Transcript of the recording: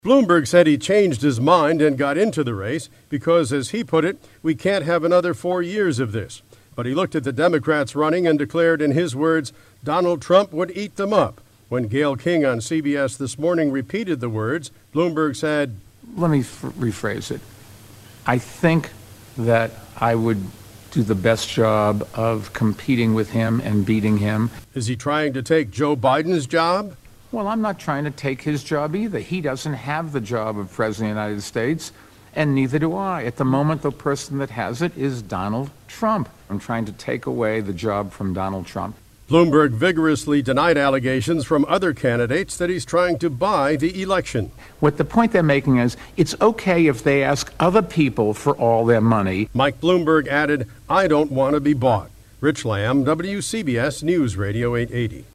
Bloomberg said he changed his mind and got into the race because, as he put it, we can't have another 4 years of this. But he looked at the Democrats running and declared, in his words, Donald Trump would eat them up. When Gayle King on CBS This Morning repeated the words, Bloomberg said, Let me rephrase it. I think that I would do the best job of competing with him and beating him. Is he trying to take Joe Biden's job? Well, I'm not trying to take his job either. He doesn't have the job of President of the United States, and neither do I. At the moment, the person that has it is Donald Trump. I'm trying to take away the job from Donald Trump. Bloomberg vigorously denied allegations from other candidates that he's trying to buy the election. What the point they're making is it's okay if they ask other people for all their money. Mike Bloomberg added, I don't want to be bought. Rich Lamb, WCBS News Radio 880.